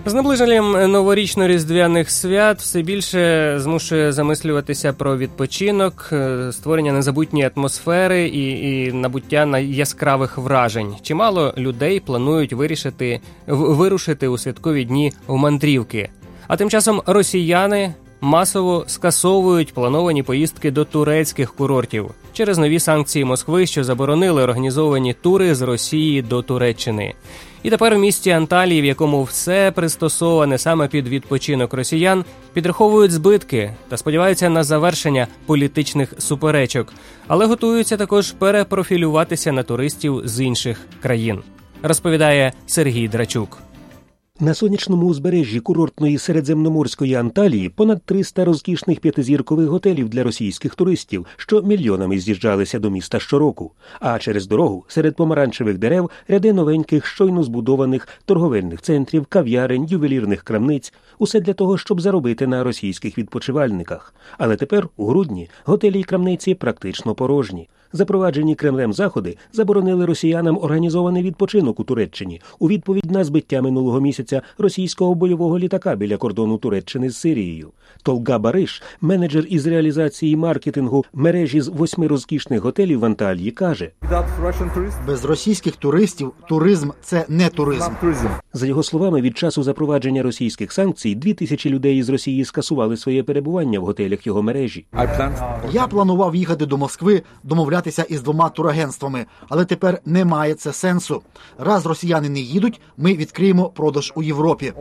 З наближенням новорічно-різдвяних свят все більше змушує замислюватися про відпочинок, створення незабутньої атмосфери і набуття яскравих вражень. Чимало людей планують вирушити у святкові дні в мандрівки. А тим часом росіяни масово скасовують плановані поїздки до турецьких курортів через нові санкції Москви, що заборонили організовані тури з Росії до Туреччини. І тепер у місті Анталії, в якому все пристосоване саме під відпочинок росіян, підраховують збитки та сподіваються на завершення політичних суперечок, але готуються також перепрофілюватися на туристів з інших країн, розповідає Сергій Драчук. На сонячному узбережжі курортної середземноморської Анталії понад 300 розкішних п'ятизіркових готелів для російських туристів, що мільйонами з'їжджалися до міста щороку. А через дорогу, серед помаранчевих дерев, ряди новеньких, щойно збудованих торговельних центрів, кав'ярень, ювелірних крамниць. Усе для того, щоб заробити на російських відпочивальниках. Але тепер, у грудні, готелі й крамниці практично порожні. Запроваджені Кремлем заходи заборонили росіянам організований відпочинок у Туреччині у відповідь на збиття минулого місяця російського бойового літака біля кордону Туреччини з Сирією. Толга Бариш, менеджер із реалізації маркетингу мережі з 8 розкішних готелів в Анталії, каже: без російських туристів туризм – це не туризм. За його словами, від часу запровадження російських санкцій 2000 людей із Росії скасували своє перебування в готелях його мережі. Я планував їхати до Москви, домовлятися із 2 турагентствами, але тепер немає це сенсу. Раз росіяни не їдуть, ми відкриємо продаж у Європі.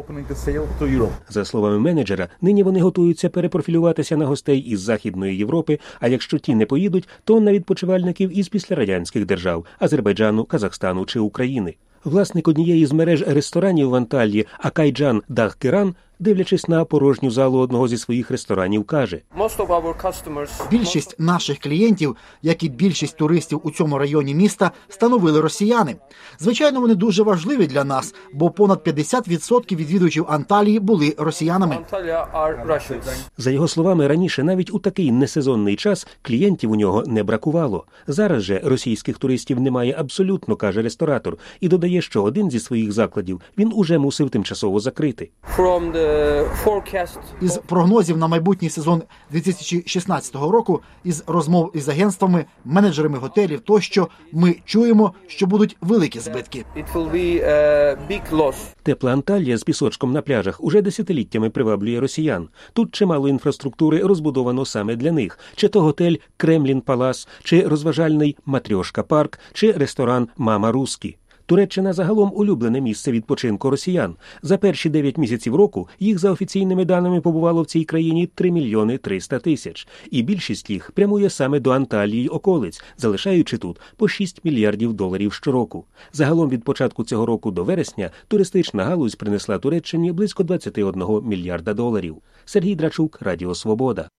За словами менеджера, нині вони готуються перепрофілюватися на гостей із Західної Європи, а якщо ті не поїдуть, то на відпочивальників із післярадянських держав – Азербайджану, Казахстану чи України. Власник однієї з мереж ресторанів в Анталії Акайджан Дахкеран, дивлячись на порожню залу одного зі своїх ресторанів, каже: більшість наших клієнтів, як і більшість туристів у цьому районі міста, становили росіяни. Звичайно, вони дуже важливі для нас, бо понад 50% відвідувачів Анталії були росіянами. За його словами, раніше навіть у такий несезонний час клієнтів у нього не бракувало. Зараз же російських туристів немає абсолютно, каже ресторатор, і додає, що один зі своїх закладів він уже мусив тимчасово закрити. Із прогнозів на майбутній сезон 2016 року, із розмов із агентствами, менеджерами готелів тощо, ми чуємо, що будуть великі збитки. Тепла Анталія з пісочком на пляжах уже десятиліттями приваблює росіян. Тут чимало інфраструктури розбудовано саме для них. Чи то готель Кремлін Палас, чи розважальний Матрьошка Парк, чи ресторан Мама Рускі. Туреччина загалом улюблене місце відпочинку росіян. За перші 9 місяців року їх за офіційними даними побувало в цій країні 3 мільйони 300 тисяч. І більшість їх прямує саме до Анталії й околиць, залишаючи тут по 6 мільярдів доларів щороку. Загалом від початку цього року до вересня туристична галузь принесла Туреччині близько 21 мільярда доларів. Сергій Драчук, Радіо Свобода.